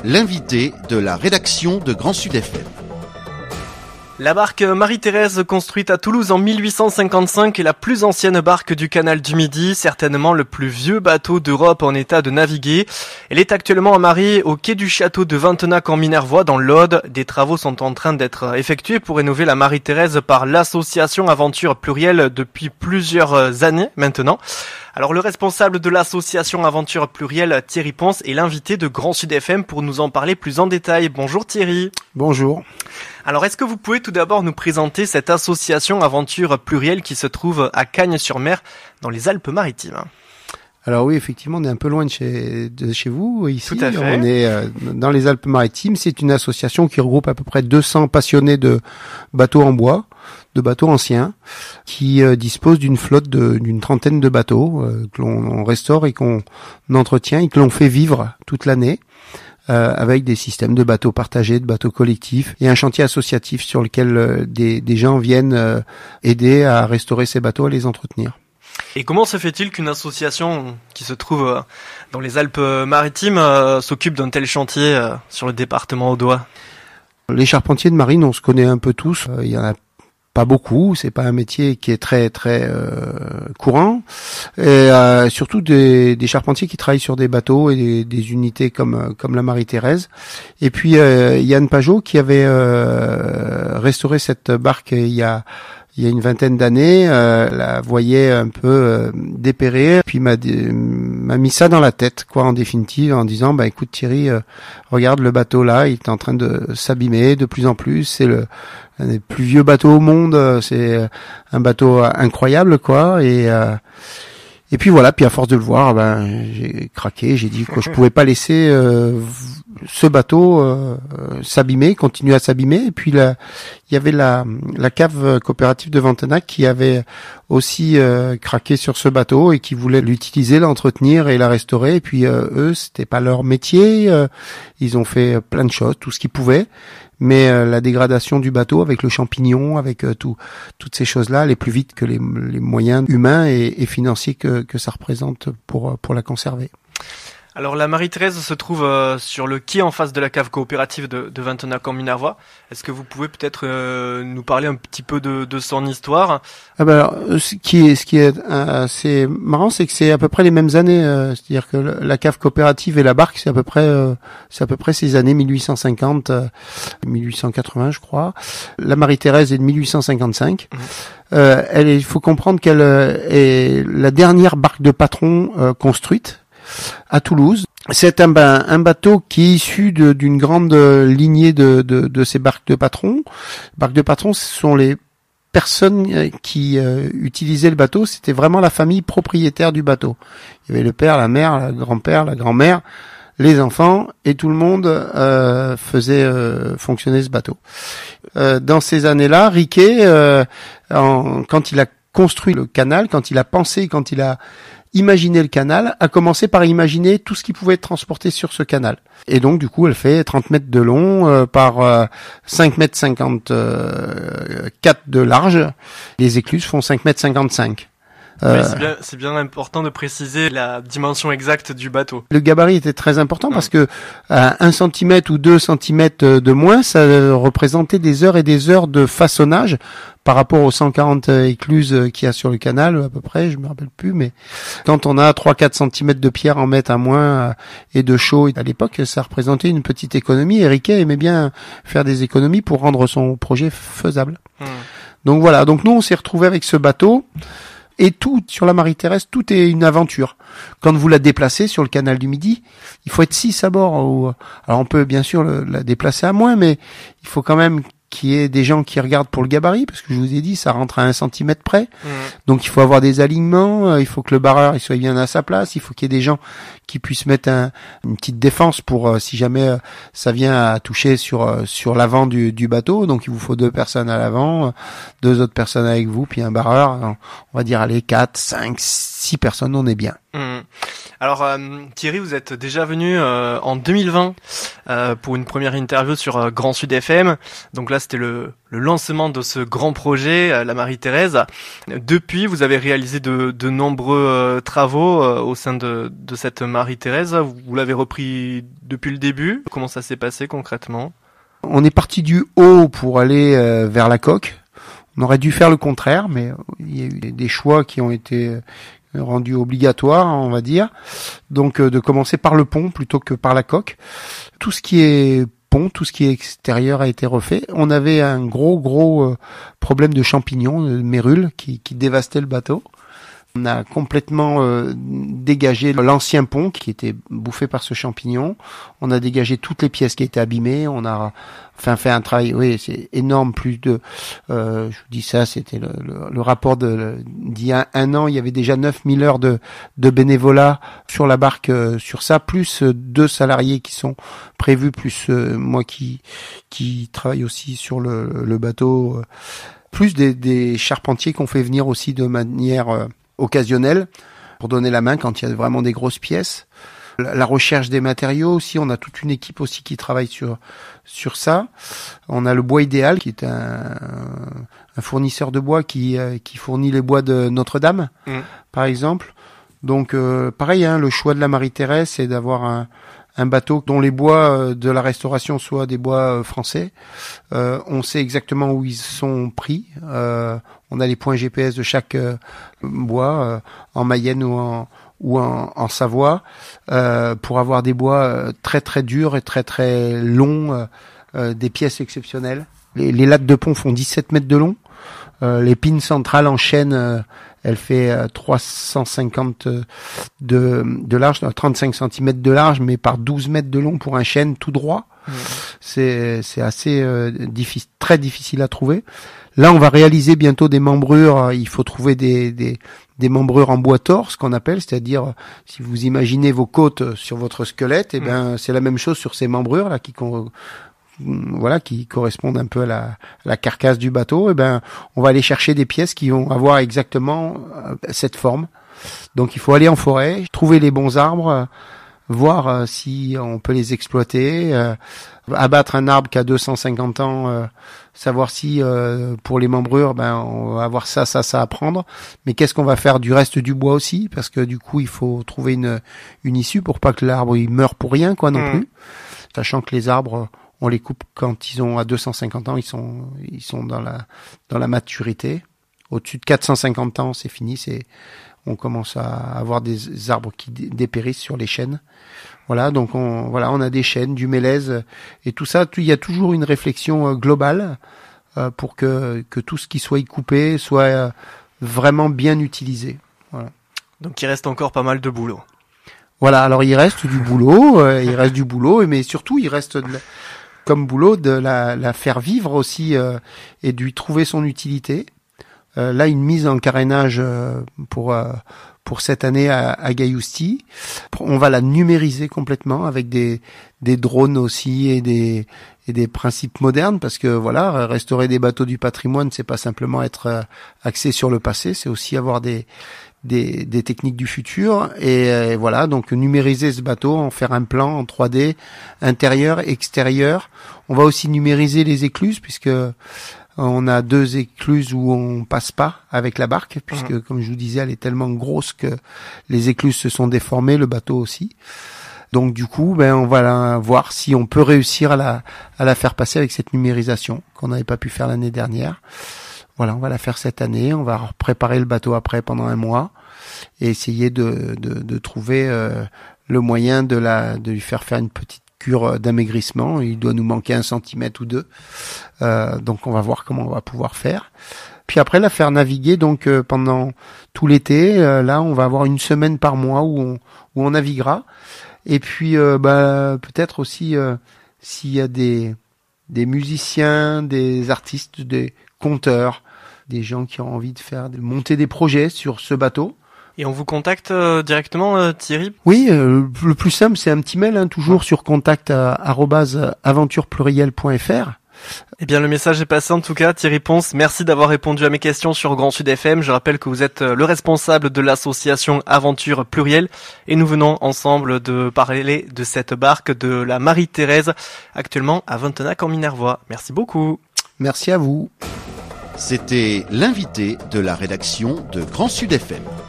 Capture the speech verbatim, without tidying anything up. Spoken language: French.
l'invité de la rédaction de Grand Sud F M. La barque Marie-Thérèse, construite à Toulouse en mille huit cent cinquante-cinq, est la plus ancienne barque du canal du Midi, certainement le plus vieux bateau d'Europe en état de naviguer. Elle est actuellement amarrée au quai du château de Ventenac en Minervois dans l'Aude. Des travaux sont en train d'être effectués pour rénover la Marie-Thérèse par l'association Aventure Plurielle depuis plusieurs années maintenant. Alors le responsable de l'association Aventure Plurielle, Thierry Ponce, est l'invité de Grand Sud F M pour nous en parler plus en détail. Bonjour Thierry. Bonjour. Alors est-ce que vous pouvez tout d'abord nous présenter cette association Aventure Plurielle qui se trouve à Cagnes-sur-Mer dans les Alpes-Maritimes? Alors oui, effectivement, on est un peu loin de chez, de chez vous, ici. Tout à fait. On est euh, dans les Alpes-Maritimes. C'est une association qui regroupe à peu près deux cents passionnés de bateaux en bois, de bateaux anciens, qui euh, dispose d'une flotte de, d'une trentaine de bateaux euh, que l'on on restaure et qu'on entretient et que l'on fait vivre toute l'année. Euh, avec des systèmes de bateaux partagés, de bateaux collectifs et un chantier associatif sur lequel euh, des, des gens viennent euh, aider à restaurer ces bateaux, à les entretenir. Et comment se fait-il qu'une association qui se trouve euh, dans les Alpes-Maritimes euh, s'occupe d'un tel chantier euh, sur le département audois? Les charpentiers de marine, on se connaît un peu tous. Il euh, y en a pas beaucoup, c'est pas un métier qui est très très euh, courant, et euh, surtout des, des charpentiers qui travaillent sur des bateaux et des, des unités comme comme la Marie-Thérèse. Et puis euh, Yann Pajot qui avait euh, restauré cette barque il y a il y a une vingtaine d'années, euh, la voyait un peu euh, dépérir, puis m'a m'a mis ça dans la tête, quoi, en définitive, en disant, bah écoute Thierry, euh, regarde le bateau là, il est en train de s'abîmer de plus en plus, c'est le un des plus vieux bateaux au monde, c'est un bateau incroyable, quoi, et euh, et puis voilà, puis à force de le voir, ben j'ai craqué, j'ai dit que je pouvais pas laisser euh, ce bateau euh, s'abîmer, continuer à s'abîmer. Et puis là, il y avait la la cave coopérative de Ventenac qui avait aussi euh, craqué sur ce bateau et qui voulait l'utiliser, l'entretenir et la restaurer. Et puis euh, eux, c'était pas leur métier, euh, ils ont fait plein de choses, tout ce qu'ils pouvaient. Mais euh, la dégradation du bateau avec le champignon, avec euh, tout, toutes ces choses-là, allait plus vite que les, les moyens humains et, et financiers que, que ça représente pour, pour la conserver. Alors la Marie-Thérèse se trouve euh, sur le quai en face de la cave coopérative de, de Ventenac en Minervois. Est-ce que vous pouvez peut-être euh, nous parler un petit peu de, de son histoire? Ah ben alors, ce qui est, ce qui est assez marrant, c'est que c'est à peu près les mêmes années. Euh, c'est-à-dire que la cave coopérative et la barque, c'est à peu près, euh, c'est à peu près ces années mille huit cent cinquante, euh, mille huit cent quatre-vingts, je crois. La Marie-Thérèse est de mille huit cent cinquante-cinq. Mmh. Euh, elle, il faut comprendre qu'elle est la dernière barque de patron euh, construite à Toulouse. C'est un, un bateau qui est issu de, d'une grande lignée de, de, de ces barques de patrons. Barques de patrons, ce sont les personnes qui euh, utilisaient le bateau. C'était vraiment la famille propriétaire du bateau. Il y avait le père, la mère, le grand-père, la grand-mère, les enfants, et tout le monde euh, faisait euh, fonctionner ce bateau. Euh, dans ces années-là, Riquet, euh, en, quand il a construit le canal, quand il a pensé, quand il a imaginer le canal, a commencé par imaginer tout ce qui pouvait être transporté sur ce canal. Et donc, du coup, elle fait trente mètres de long euh, par euh, cinq mètres cinquante-quatre de large. Les écluses font cinq mètres cinquante-cinq. Euh, oui, c'est bien, c'est bien important de préciser la dimension exacte du bateau. Le gabarit était très important parce que à un centimètre ou deux centimètres de moins, ça représentait des heures et des heures de façonnage par rapport aux cent quarante écluses qu'il y a sur le canal, à peu près, je me rappelle plus, mais quand on a trois à quatre centimètres de pierre en mètre à moins et de chaux, à l'époque, ça représentait une petite économie. Et Riquet aimait bien faire des économies pour rendre son projet faisable. Mmh. Donc voilà, donc nous on s'est retrouvés avec ce bateau. Et tout, sur la Marie-Thérèse, tout est une aventure. Quand vous la déplacez sur le canal du Midi, il faut être six à bord. Alors on peut bien sûr le, la déplacer à moins, mais il faut quand même qu'il y ait des gens qui regardent pour le gabarit, parce que je vous ai dit, ça rentre à un centimètre près. Mmh. Donc il faut avoir des alignements, il faut que le barreur il soit bien à sa place, il faut qu'il y ait des gens qui puissent mettre un, une petite défense pour euh, si jamais euh, ça vient à toucher sur euh, sur l'avant du, du bateau. Donc il vous faut deux personnes à l'avant, euh, deux autres personnes avec vous, puis un barreur. On va dire allez quatre, cinq, six personnes, on est bien. Mmh. Alors euh, Thierry, vous êtes déjà venu euh, en deux mille vingt euh, pour une première interview sur euh, Grand Sud F M. Donc là, c'était le, le lancement de ce grand projet, euh, la Marie-Thérèse. Depuis, vous avez réalisé de, de nombreux euh, travaux euh, au sein de, de cette Marie-Thérèse. Vous, vous l'avez repris depuis le début. Comment ça s'est passé concrètement ? On est parti du haut pour aller euh, vers la coque. On aurait dû faire le contraire, mais il y a eu des choix qui ont été rendu obligatoire, on va dire. Donc euh, de commencer par le pont plutôt que par la coque. Tout ce qui est pont, tout ce qui est extérieur a été refait. On avait un gros gros euh, problème de champignons, de mérules qui, qui dévastaient le bateau. On a complètement euh, dégagé l'ancien pont qui était bouffé par ce champignon. On a dégagé toutes les pièces qui étaient abîmées. On a enfin fait un travail, oui, c'est énorme. Plus de, euh, je vous dis ça, c'était le, le, le rapport de d'il y a un an. Il y avait déjà neuf mille heures de, de bénévolat sur la barque euh, sur ça, plus euh, deux salariés qui sont prévus, plus euh, moi qui qui travaille aussi sur le, le bateau, euh, plus des, des charpentiers qu'on fait venir aussi de manière euh, occasionnel pour donner la main quand il y a vraiment des grosses pièces. La recherche des matériaux aussi, on a toute une équipe aussi qui travaille sur sur ça. On a le Bois Idéal qui est un, un fournisseur de bois qui qui fournit les bois de Notre-Dame, mmh. par exemple. Donc euh, pareil, hein, le choix de la Marie-Thérèse, c'est d'avoir un un bateau dont les bois de la restauration soient des bois français. Euh, on sait exactement où ils sont pris. Euh, on a les points G P S de chaque euh, bois, euh, en Mayenne ou en ou en, en Savoie, euh, pour avoir des bois euh, très très durs et très très longs, euh, euh, des pièces exceptionnelles. Les, les lattes de pont font dix-sept mètres de long. Euh, les pines centrales en chêne, euh, elle fait euh, trois cent cinquante de, de large, trente-cinq centimètres de large, mais par douze mètres de long pour un chêne tout droit. Mmh. C'est, c'est assez euh, difficile, très difficile à trouver. Là, on va réaliser bientôt des membrures. Il faut trouver des, des, des membrures en bois tors, ce qu'on appelle, c'est-à-dire si vous imaginez vos côtes sur votre squelette, et eh ben mmh. c'est la même chose sur ces membrures là qui voilà, qui correspondent un peu à la, à la carcasse du bateau. Et ben, on va aller chercher des pièces qui vont avoir exactement cette forme. Donc, il faut aller en forêt, trouver les bons arbres, voir euh, si on peut les exploiter, euh, abattre un arbre qui a deux cent cinquante ans, euh, savoir si euh, pour les membrures, ben, on va avoir ça, ça, ça à prendre. Mais qu'est-ce qu'on va faire du reste du bois aussi, parce que du coup, il faut trouver une, une issue pour pas que l'arbre il meure pour rien, quoi, non mmh. plus. Sachant que les arbres, on les coupe quand ils ont à deux cent cinquante ans, ils sont ils sont dans la dans la maturité. Au-dessus de quatre cent cinquante ans, c'est fini, c'est on commence à avoir des arbres qui dé- dépérissent sur les chênes. Voilà, donc on voilà, on a des chênes, du mélèze et tout ça, tout, il y a toujours une réflexion euh, globale euh, pour que que tout ce qui soit coupé soit euh, vraiment bien utilisé. Voilà. Donc il reste encore pas mal de boulot. Voilà, alors il reste du boulot, euh, il reste du boulot, mais surtout il reste de la, comme boulot de la, la faire vivre aussi euh, et de lui trouver son utilité. Euh, là, une mise en carénage euh, pour euh, pour cette année à, à Gaïousti. On va la numériser complètement avec des des drones aussi et des et des principes modernes parce que voilà, restaurer des bateaux du patrimoine, c'est pas simplement être euh, axé sur le passé, c'est aussi avoir des Des, des techniques du futur et, et voilà, donc numériser ce bateau, en faire un plan en trois D, intérieur, extérieur. On va aussi numériser les écluses puisque on a deux écluses où on passe pas avec la barque puisque mmh. comme je vous disais, elle est tellement grosse que les écluses se sont déformées, le bateau aussi. Donc du coup, ben on va la, voir si on peut réussir à la à la faire passer avec cette numérisation qu'on n'avait pas pu faire l'année dernière. Voilà, on va la faire cette année. On va préparer le bateau après pendant un mois et essayer de, de, de trouver euh, le moyen de la de lui faire faire une petite cure d'amaigrissement. Il doit nous manquer un centimètre ou deux. Euh, donc on va voir comment on va pouvoir faire. Puis après la faire naviguer donc euh, pendant tout l'été. Euh, là, on va avoir une semaine par mois où on où on naviguera. Et puis euh, bah peut-être aussi euh, s'il y a des des musiciens, des artistes, des conteurs, des gens qui ont envie de faire, de monter des projets sur ce bateau. Et on vous contacte euh, directement, euh, Thierry ? Oui, euh, le plus simple, c'est un petit mail, hein, toujours sur contact arobase aventure pluriel point f r. Eh bien, le message est passé en tout cas. Thierry Ponce, merci d'avoir répondu à mes questions sur Grand Sud F M. Je rappelle que vous êtes le responsable de l'association Aventure Pluriel et nous venons ensemble de parler de cette barque de la Marie-Thérèse, actuellement à Ventenac en Minervois. Merci beaucoup. Merci à vous. C'était l'invité de la rédaction de Grand Sud F M.